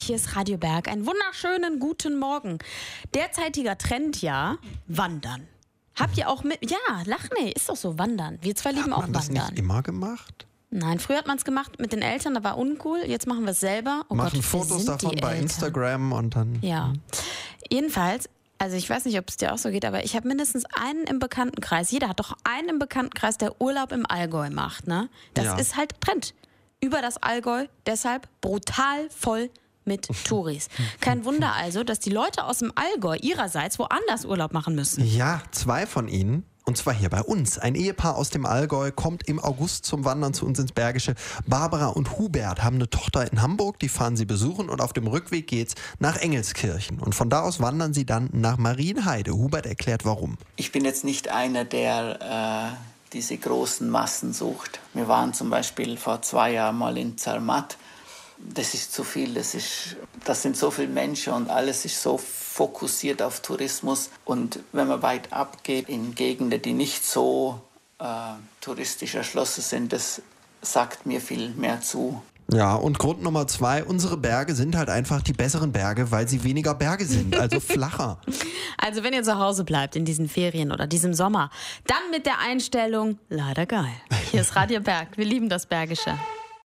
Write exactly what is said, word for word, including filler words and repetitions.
hier ist Radio Berg. Einen wunderschönen guten Morgen. Derzeitiger Trend ja, Wandern. Habt ihr auch mit... Ja, lach nee, ist doch so, Wandern. Wir zwei lieben Hat auch man das Wandern. nicht immer gemacht? Nein, früher hat man es gemacht mit den Eltern, da war uncool. Jetzt machen wir es selber. Oh Machen Gott, Fotos wir sind davon die bei Eltern. Instagram und dann... Ja. Jedenfalls, also ich weiß nicht, ob es dir auch so geht, aber ich habe mindestens einen im Bekanntenkreis. Jeder hat doch einen im Bekanntenkreis, der Urlaub im Allgäu macht, ne? Das Ja. ist halt Trend. Über das Allgäu, deshalb brutal voll mit Touris. Kein Wunder also, dass die Leute aus dem Allgäu ihrerseits woanders Urlaub machen müssen. Ja, zwei von ihnen. Und zwar hier bei uns. Ein Ehepaar aus dem Allgäu kommt im August zum Wandern zu uns ins Bergische. Barbara und Hubert haben eine Tochter in Hamburg, die fahren sie besuchen und auf dem Rückweg geht's nach Engelskirchen. Und von da aus wandern sie dann nach Marienheide. Hubert erklärt, warum. Ich bin jetzt nicht einer, der äh, diese großen Massen sucht. Wir waren zum Beispiel vor zwei Jahren mal in Zermatt. Das ist zu viel, das, ist, das sind so viele Menschen und alles ist so fokussiert auf Tourismus. Und wenn man weit abgeht in Gegenden, die nicht so äh, touristisch erschlossen sind, das sagt mir viel mehr zu. Ja, und Grund Nummer zwei, unsere Berge sind halt einfach die besseren Berge, weil sie weniger Berge sind, also flacher. Also wenn ihr zu Hause bleibt in diesen Ferien oder diesem Sommer, dann mit der Einstellung, leider geil. Hier ist Radio Berg, wir lieben das Bergische.